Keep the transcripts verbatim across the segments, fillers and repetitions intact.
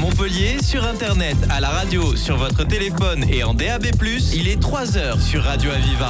Montpellier, sur internet, à la radio, sur votre téléphone et en D A B plus, il est trois heures sur Radio Aviva.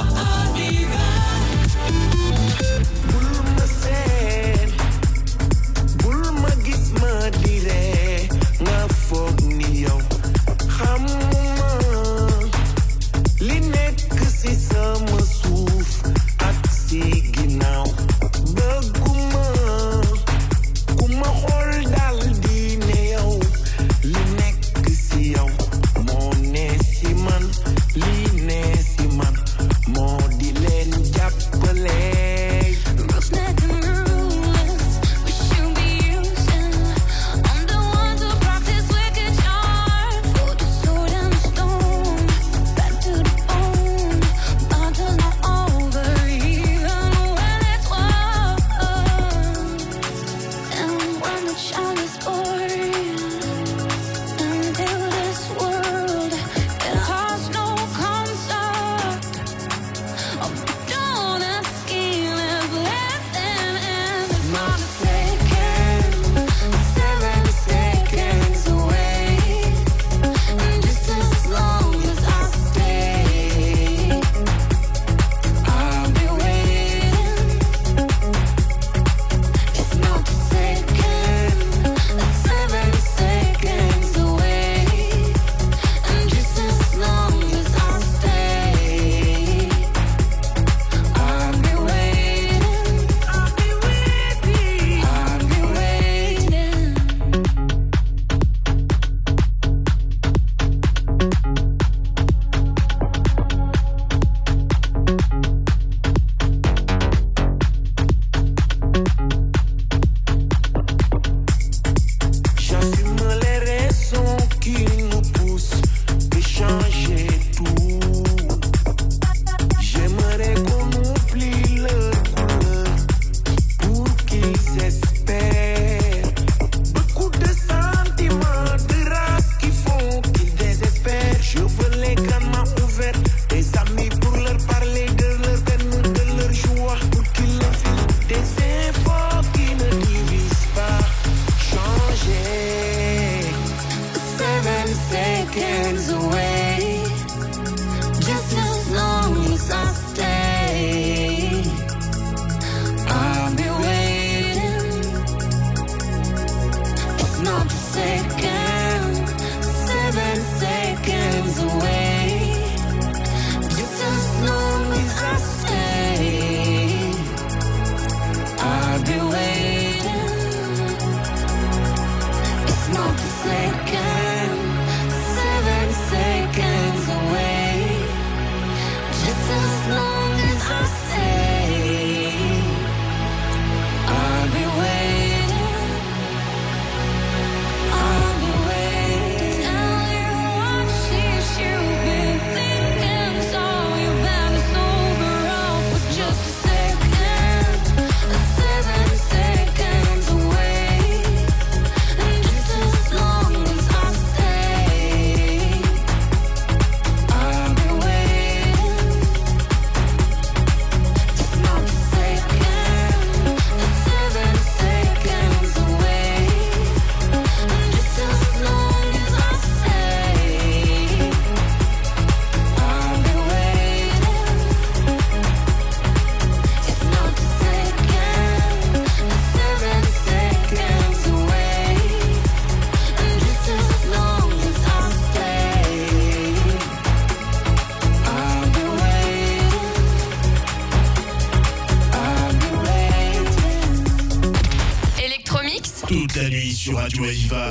Toute la nuit sur Radio Aviva.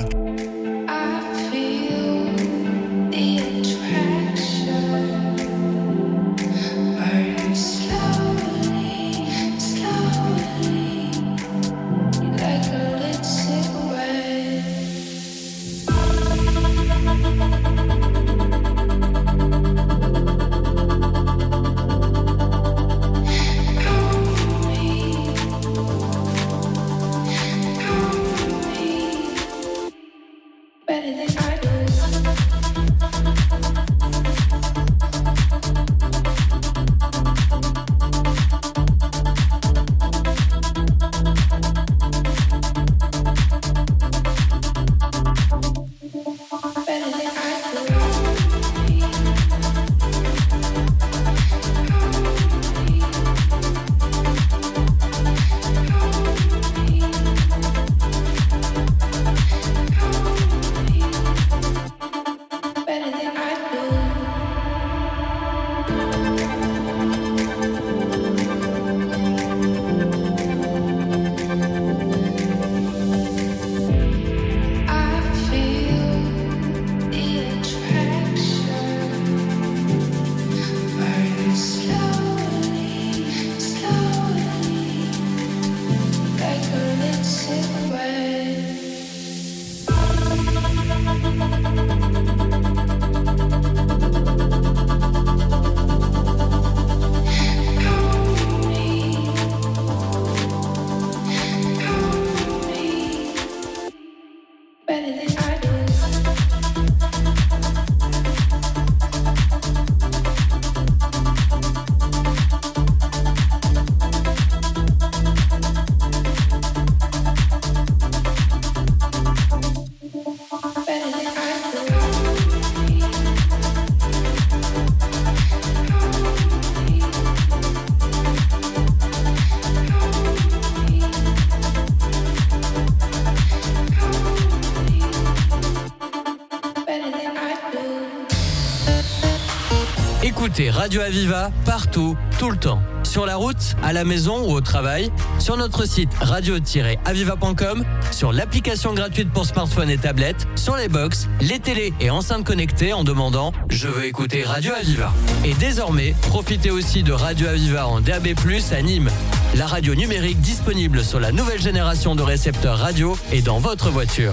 Écoutez Radio Aviva partout, tout le temps. Sur la route, à la maison ou au travail, sur notre site radio tiret aviva point com, sur l'application gratuite pour smartphone et tablette, sur les box, les télés et enceintes connectées en demandant « Je veux écouter Radio Aviva ». Et désormais, profitez aussi de Radio Aviva en D A B plus, à Nîmes. La radio numérique disponible sur la nouvelle génération de récepteurs radio et dans votre voiture.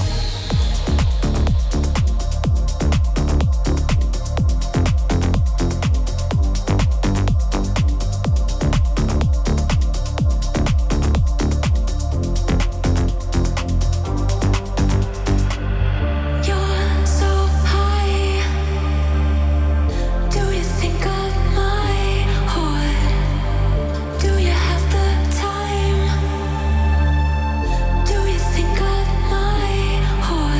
Do you think of my heart?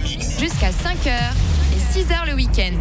Jusqu'à cinq heures et six heures le week-end.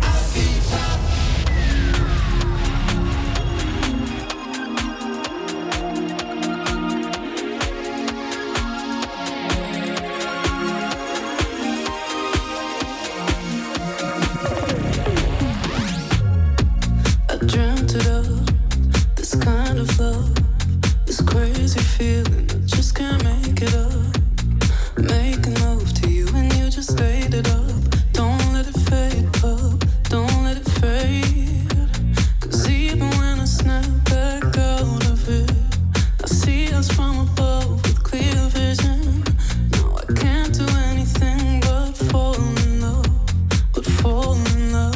Dreamt it up, this kind of love, this crazy feeling, I just can't make it up. Making love to you and you just laid it up. Don't let it fade up, don't let it fade. Cause even when I snap back out of it, I see us from above with clear vision. No, I can't do anything but fall in love, but fall in love.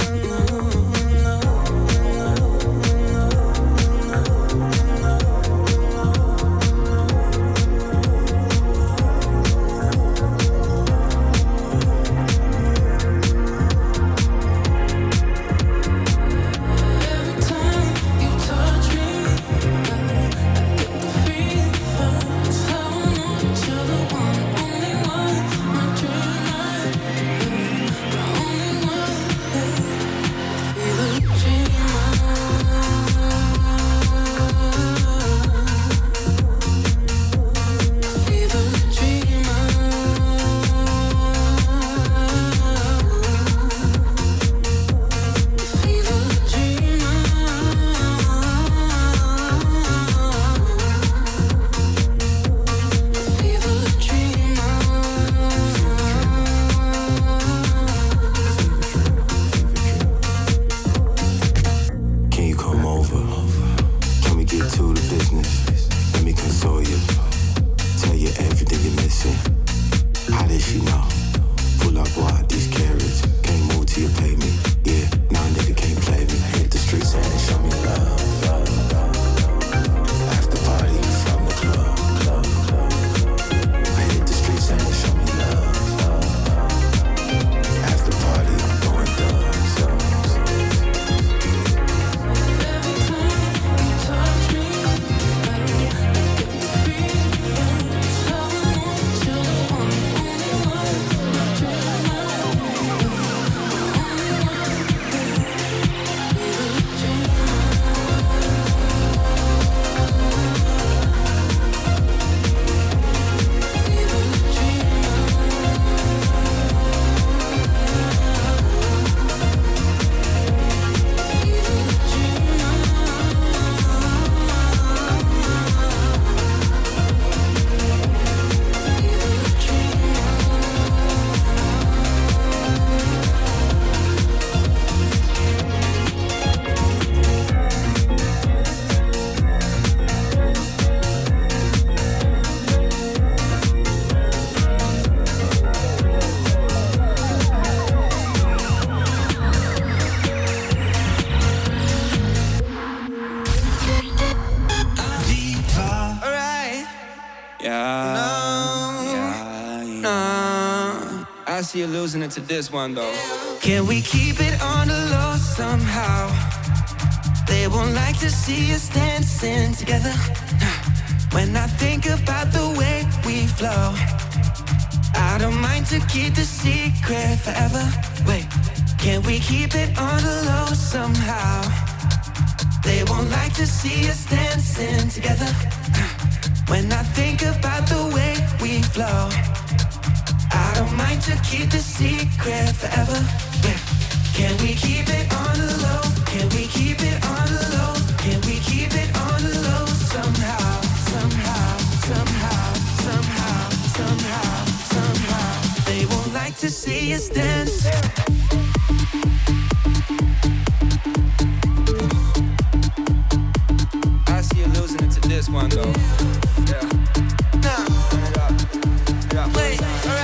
I see you losing it to this one though. Can we keep it on the low somehow? They won't like to see us dancing together. When I think about the way we flow, I don't mind to keep the secret forever. Wait, can we keep it on the low somehow? They won't like to see us dancing together. When I think about the way we flow, I don't mind to keep the secret forever. Yeah. Can we keep it on the low? Can we keep it on the low? Can we keep it on the low somehow? Somehow, somehow, somehow, somehow, somehow. They won't like to see us dance. I see you losing it to this one though. Yeah. Nah. Turn it up. Yeah. Wait.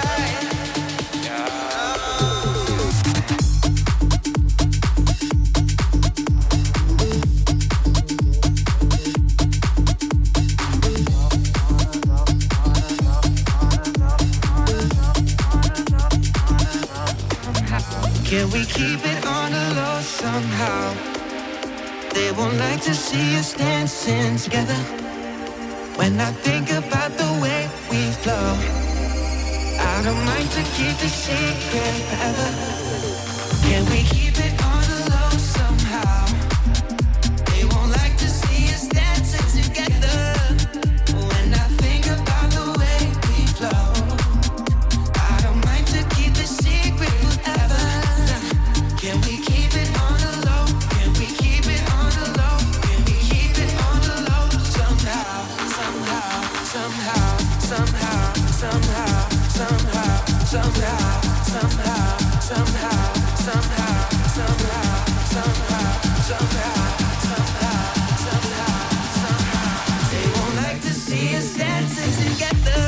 Can we keep it on the low somehow? They won't like to see us dancing together. When I think about the way we flow, I don't mind to keep the secret forever. Can we keep it on the low somehow? They won't like to see us dancing together. When I think about the way we flow, I don't mind to keep the secret forever. Can we keep it on the low? Can we keep it on the low? Can we keep it on the low somehow? Somehow, somehow, somehow, somehow, somehow, somehow, somehow, somehow, somehow, somehow, somehow, somehow, somehow, somehow, somehow. They won't like to see us dancing together.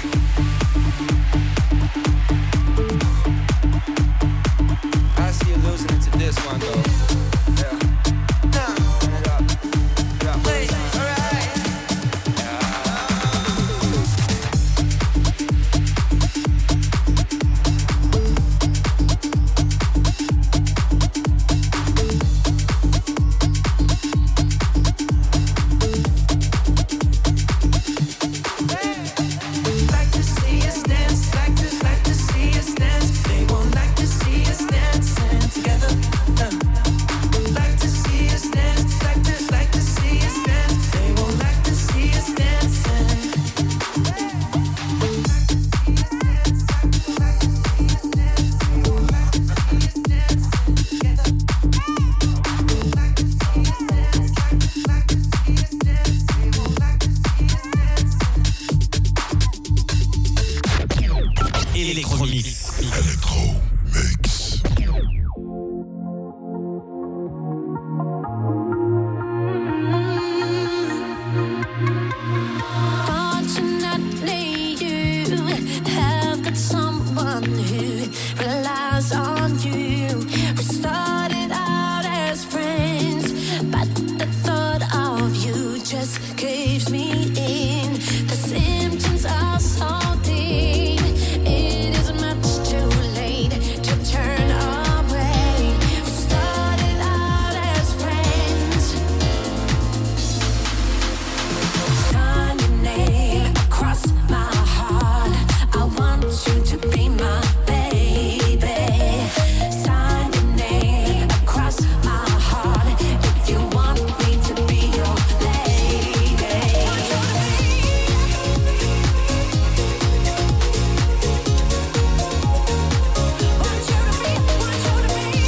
I see you losing it to this one though. Yeah. Nah, turn it up. Yeah. Wait, alright. Like to see us dance, like to, like to see us dance. They won't like to see us dancing together. Uh. Like to see us dance, like to, like to see us dance. They won't like to see us dancing. Electromix. Electromix. Fortunately, you have got someone who relies on you. We started out as friends, but the thought of you just caves me in. The symptoms are so deep, it isn't much too late to turn away. We started out as friends. Sign your name across my heart. I want you to be my baby. Sign your name across my heart. If you want me to be your lady. Want you to be, want you to be.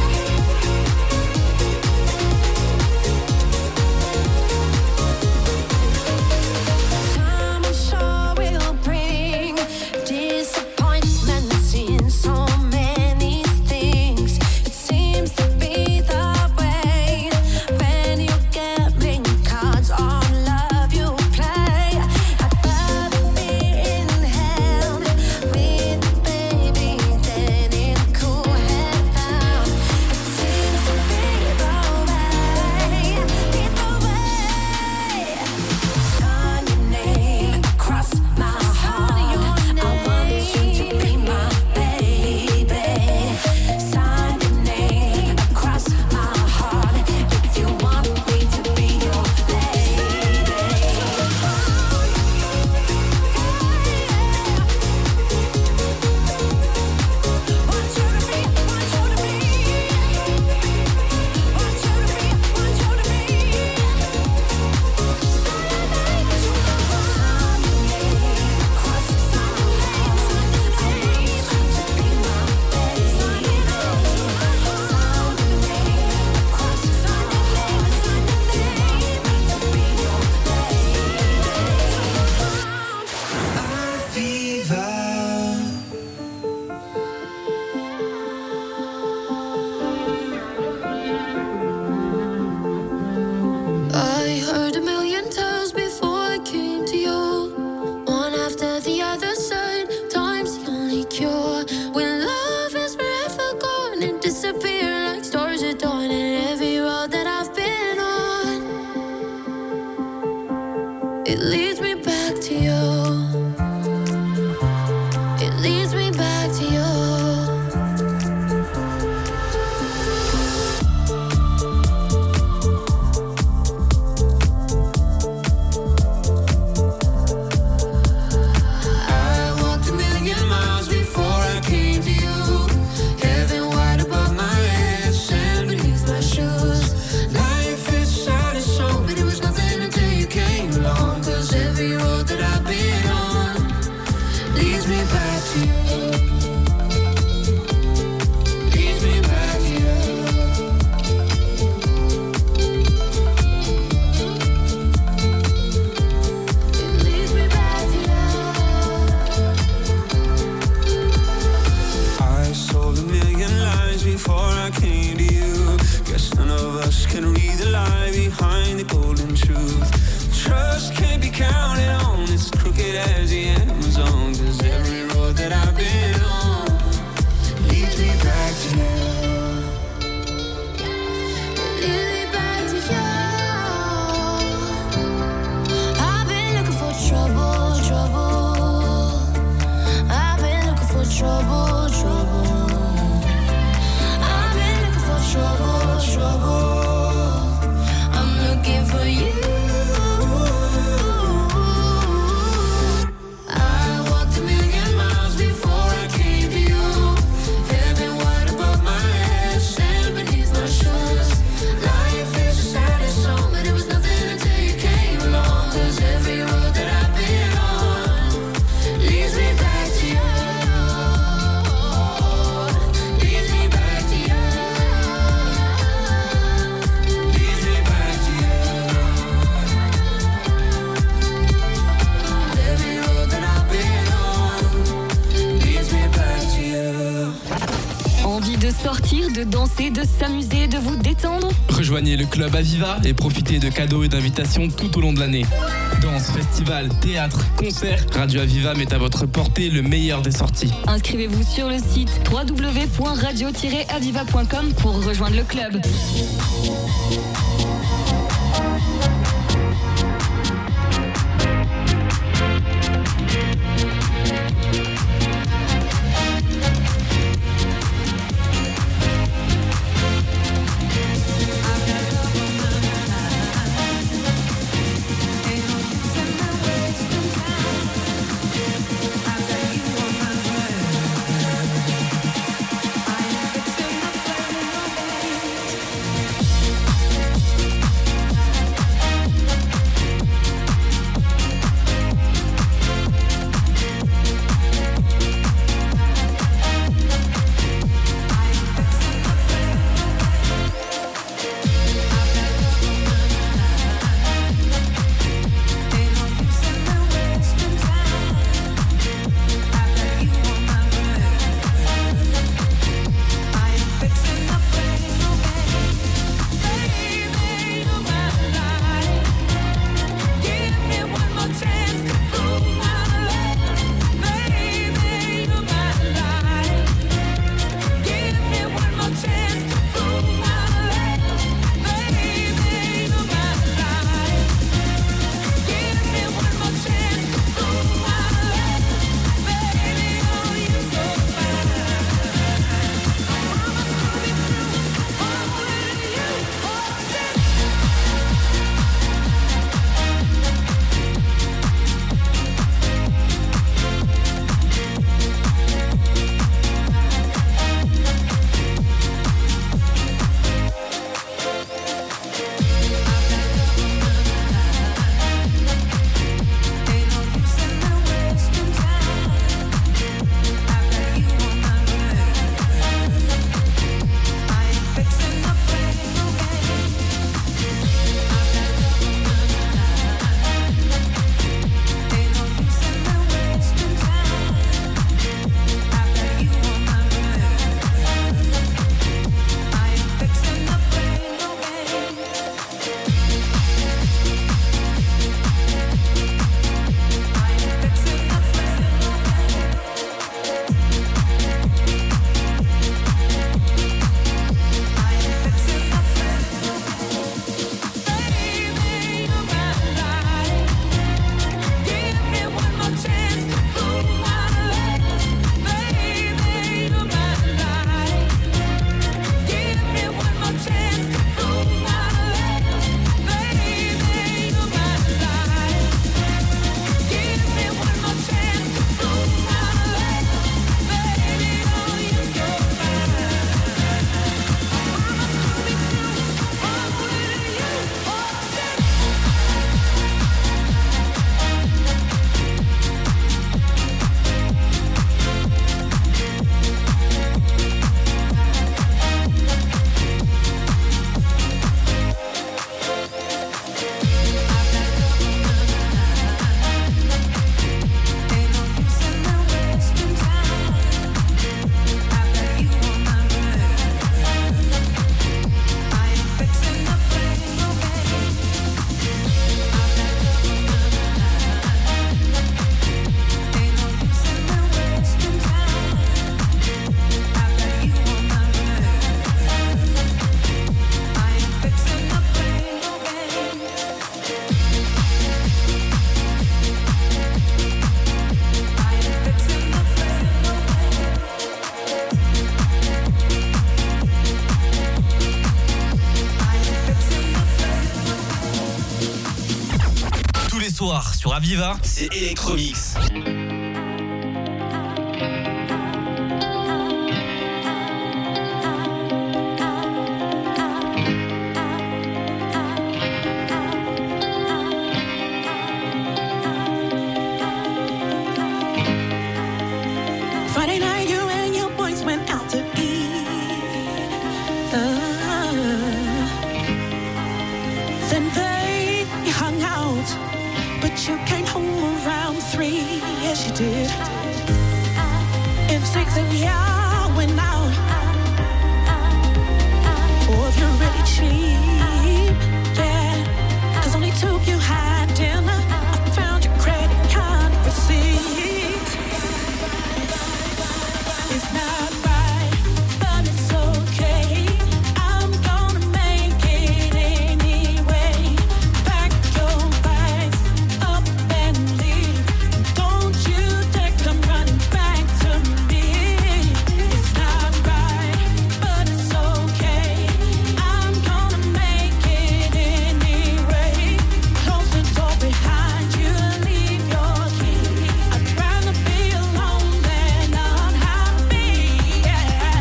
Time I'm sure will bring disappointments in so many things. It seems to be the way when you get ring cards on love you play. I'd rather be in hell with the baby than in cool heaven. It seems to be the way, be the way. Sign your name across my heart. I want you to be my baby. Sign your name across my heart. If you want me to be your lady. Want you to be, want you to be. Want you to be, want you to be. I heard a million times before I came to you. One after the other said, time's the only cure. When love is forever gone and disappear like stars at dawn. And every road that I've been on, it leads me back to you. It leads me back to you. I walked a million miles. before I came to you. Guess none of us can read the lie behind the golden truth. Trust can't be counted on, it's crooked as the Amazon. Cause every road that I've been on leads me back to you. Lead me back to you. I've been looking for trouble, trouble. I've been looking for trouble, trouble. I've been looking for trouble, trouble. I'm looking for you. De sortir, de danser, de s'amuser, de vous détendre. Rejoignez le club Aviva et profitez de cadeaux et d'invitations tout au long de l'année. Danse, festival, théâtre, concerts, Radio Aviva met à votre portée le meilleur des sorties. Inscrivez-vous sur le site w w w point radio tiret aviva point com pour rejoindre le club. I soir sur Aviva, c'est Electromix. Friday night, you and your boys went out to eat. Uh, then they hung out, but you came home around three. Yes, you did. If six of y'all went out, four of you really cheap. Yeah, 'cause only two of you had dinner. I found your credit card receipt. It's not right, but it's okay. I'm gonna make it anyway. Pack your bags up and leave. Don't you dare come running back to me. It's not right, but it's okay. I'm gonna make it anyway. Close the door behind you, leave your key. I'd rather be alone than unhappy. Yeah.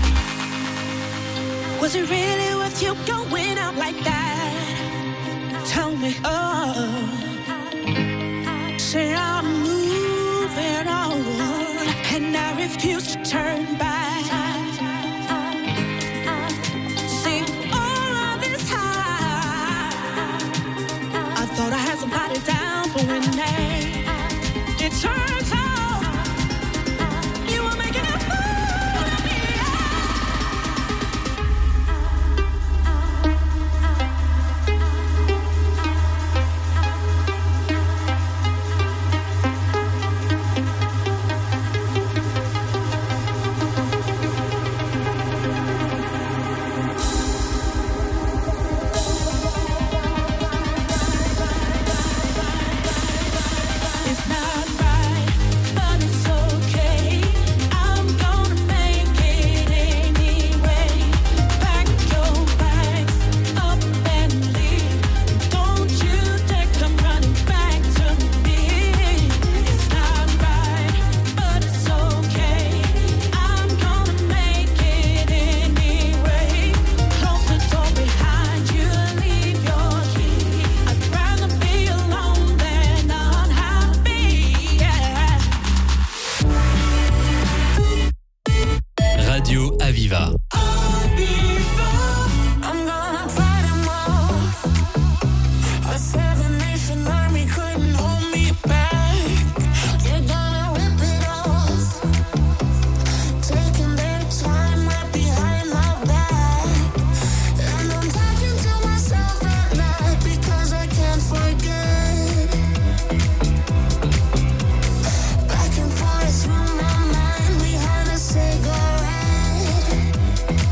Was it really worth you going out like that? Tell me, oh. Say I'm moving on, and I refuse to turn back. See, all of this time, I thought I had somebody down for winning. It turns out you were making a fool of me. It's not right, but it's okay. I'm gonna make it anyway. Pack your bags up and leave. Don't you dare come running back to me. It's not right, but it's okay. I'm gonna make it anyway. Close the door behind you, leave your key. I'd rather be alone than unhappy. Yeah. Radio Aviva. I'm gonna fight 'em all. A seven-nation army couldn't hold me back. They're gonna rip it off, taking their time right behind my back. And I'm talking to myself at night because I can't forget. Back and forth through my mind behind a cigarette.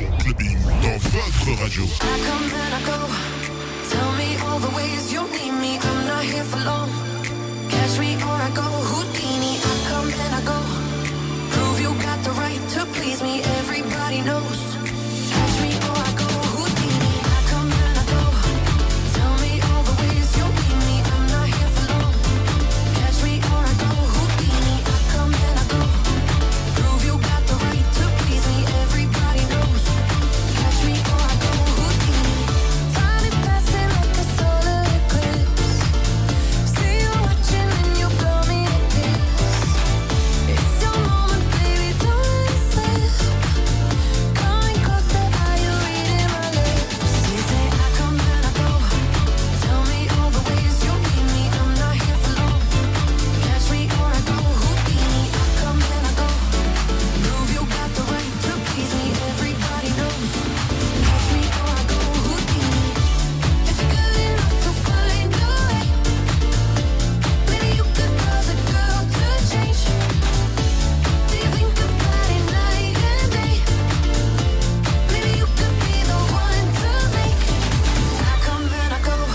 clubbing dans votre radio. I come and I go. Tell me all the ways you need me. I'm not here for long. Catch me or I go Houdini. I come and I go. Prove you got the right to please me. Everybody knows. Catch me or I go Houdini. I come and I go. Tell me all the ways you need me. I'm not here for long. Catch me or I go Houdini. I come and I go. Prove you got the right to please me. Everybody knows. Catch me or I go Houdini. Time is passing like a solar eclipse. See you watching and you blow me a kiss. It's your moment, baby, don't resist. Coming closer, are you reading my lips? You say I come and I go. Tell me all the ways you need me. I'm not here for long. Catch me or I go Houdini. I come and I go. Prove you got the right to please me. Everybody knows. Catch me or I go Houdini. If you're good enough to find a way, maybe you could cause a girl to change. Do you think about it night and day? Maybe you could be the one to make. I come and I go.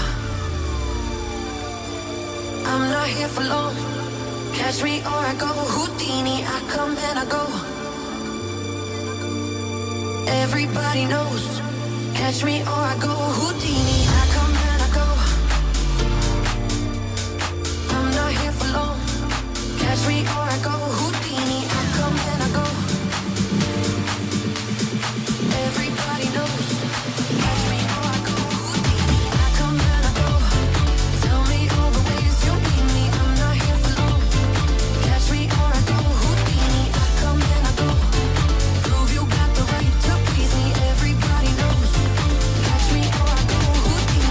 I'm not here for long. Catch me or I go Houdini. I come and I go. Everybody knows. Catch me or I go Houdini. I come and I go. I'm not here for long. Catch me or I go Houdini. I come and I go. Everybody knows. Catch me or I go Houdini. I come and I go. Tell me all the ways you need me. I'm not here for long. Catch me or I go Houdini. I come and I go. Prove you got the right to please me. Everybody knows. Catch me or I go Houdini.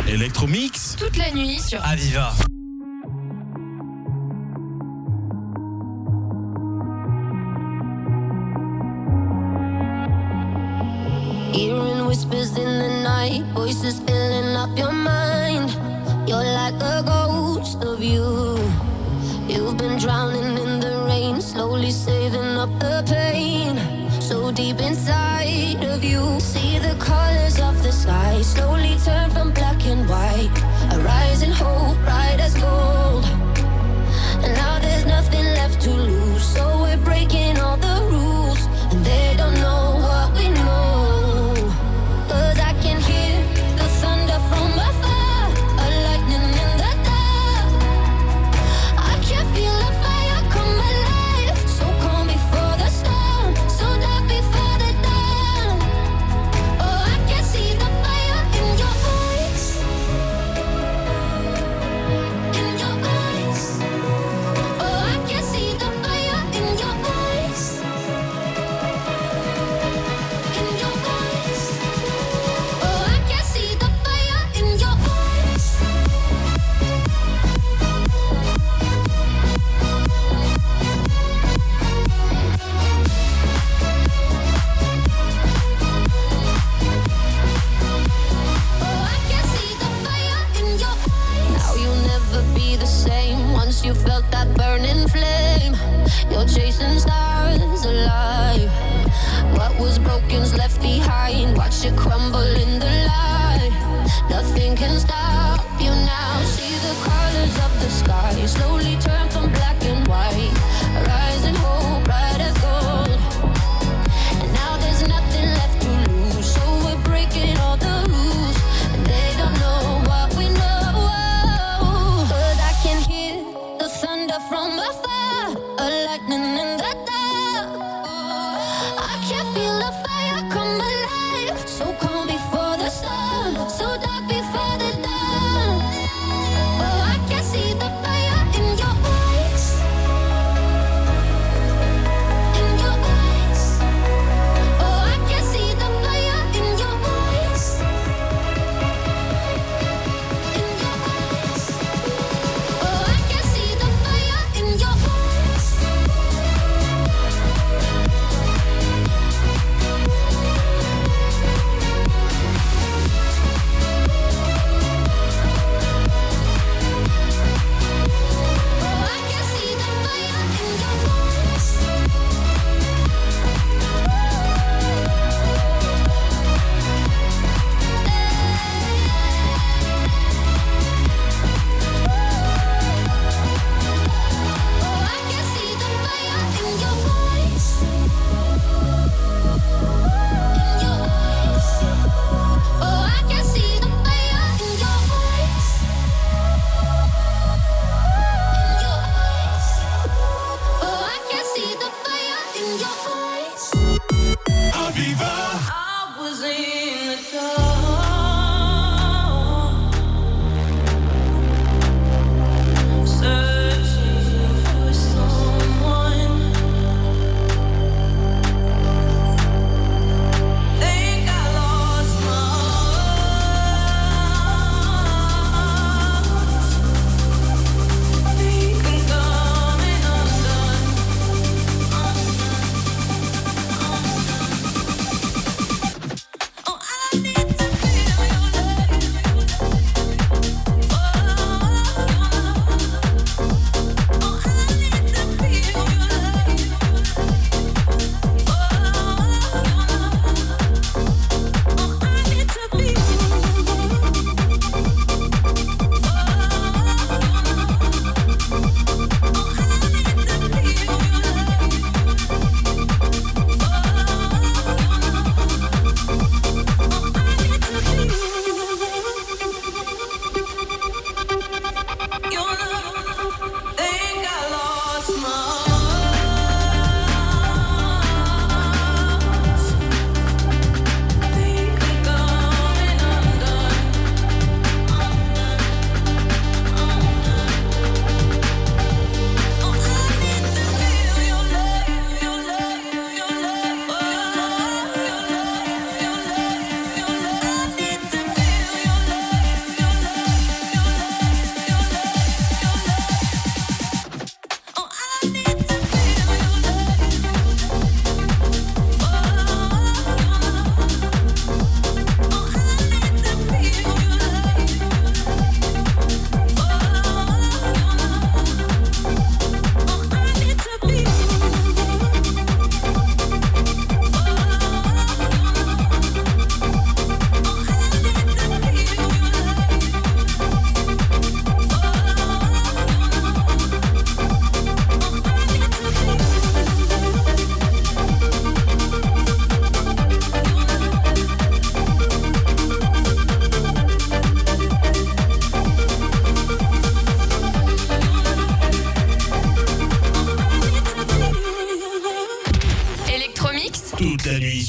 Electromix. Toute la nuit sur Aviva. Hearing whispers in the night, voices filling up your mind. You're like a ghost of you. You've been drowning in the rain, slowly saving up the pain. So deep inside of you, see the colors of the sky slowly turn from black and white. A rising hope, bright as gold. And now there's nothing left to lose, so we're breaking all the rules, and they don't know what we know. Cause I can hear the thunder from afar, a lightning in the dark. I can feel the fire come alive, so calm before the storm, so dark before the dawn. Oh, I can see the fire in your eyes, in your eyes. Oh, I can see the fire in your eyes, in your eyes. Oh, I can see the fire in your eyes. Oh, I can see the fire in your eyes. Now you'll never be the same once you felt that burning flame. You're chasing stars alive. What was broken's left behind. Watch it crumble in the light. Nothing can stop you now. See the colors of the sky slowly turn from black and white. A rising hope, bright as gold. And now there's nothing left to lose, so we're breaking all the rules, and they don't know what we know. Cause I can hear the thunder from afar, a lightning in the dark. I can feel the fire come alive, so calm before the storm, so dark before the dawn. Oh, I can see the fire in your eyes, in your eyes. Oh, I can see the fire in your eyes, in your eyes. Oh, I can see the fire in your eyes.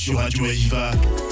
sur Radio Aviva.